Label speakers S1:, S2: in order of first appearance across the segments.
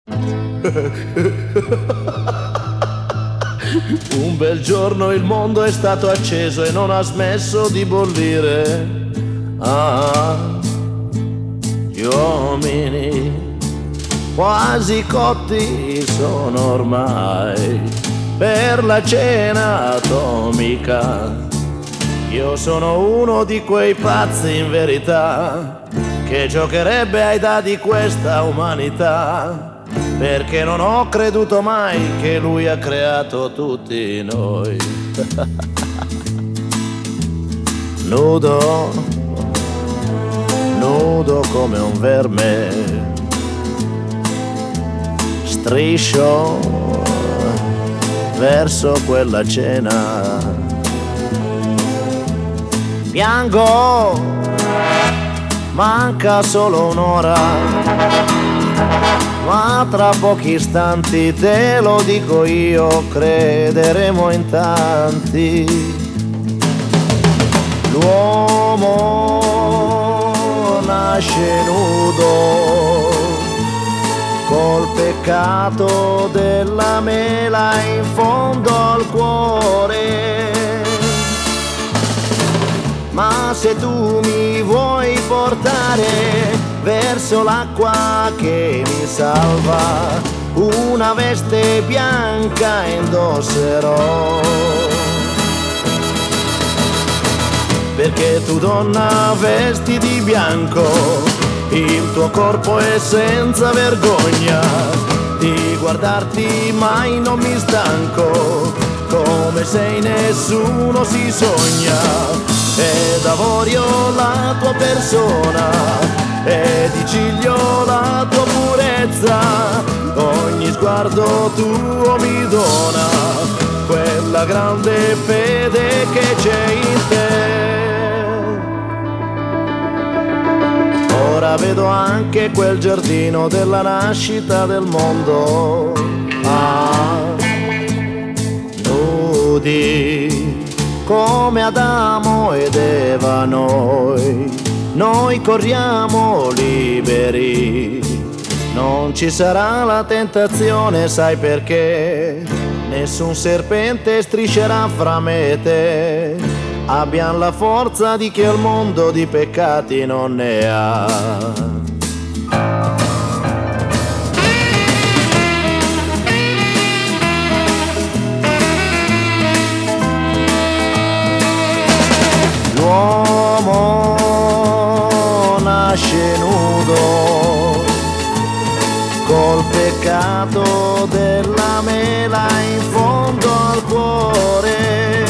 S1: Un bel giorno il mondo è stato acceso e non ha smesso di bollire. Ah, gli uomini quasi cotti sono ormai per la cena atomica. Io sono uno di quei pazzi in verità che giocherebbe ai dadi questa umanità, perché non ho creduto mai che lui ha creato tutti noi. Nudo, nudo come un verme, striscio verso quella cena. Piango, manca solo un'ora, ma tra pochi istanti, te lo dico io, crederemo in tanti. L'uomo nasce nudo, col peccato della mela in fondo al cuore. Ma se tu mi vuoi portare verso l'acqua che mi salva, una veste bianca indosserò. Perché tu donna vesti di bianco, il tuo corpo è senza vergogna, di guardarti mai non mi stanco, come sei nessuno si sogna. Ed avorio la tua persona, e di ciglio la tua purezza, ogni sguardo tuo mi dona quella grande fede che c'è in te. Ora vedo anche quel giardino della nascita del mondo. Ah, nudi come Adamo ed Eva noi corriamo liberi. Non ci sarà la tentazione, sai perché? Nessun serpente striscerà fra me e te. Abbiamo la forza di chi al mondo di peccati non ne ha. L'uomo nasce nudo, col peccato della mela in fondo al cuore.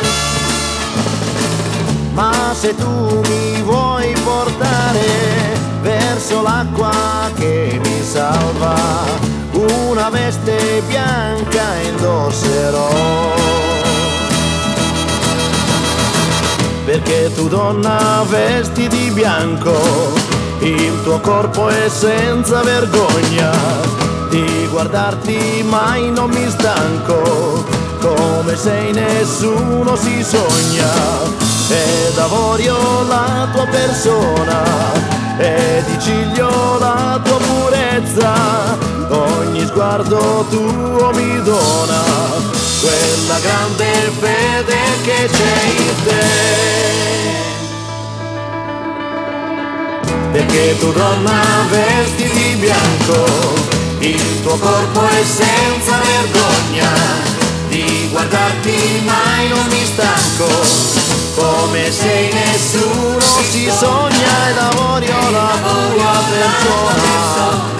S1: Ma se tu mi vuoi portare verso l'acqua che mi salva, una veste bianca indosserò. Perché tu donna vesti di bianco, il tuo corpo è senza vergogna, di guardarti mai non mi stanco, come sei nessuno si sogna. Ed avorio la tua persona, e di ciglio la tua purezza, ogni sguardo tuo mi dona quella grande fede che c'è in te. Perché tu donna vesti di bianco, il tuo corpo è senza vergogna, di guardarti mai non mi stanco, come sei nessuno si sogna. Ed avorio la tua persona.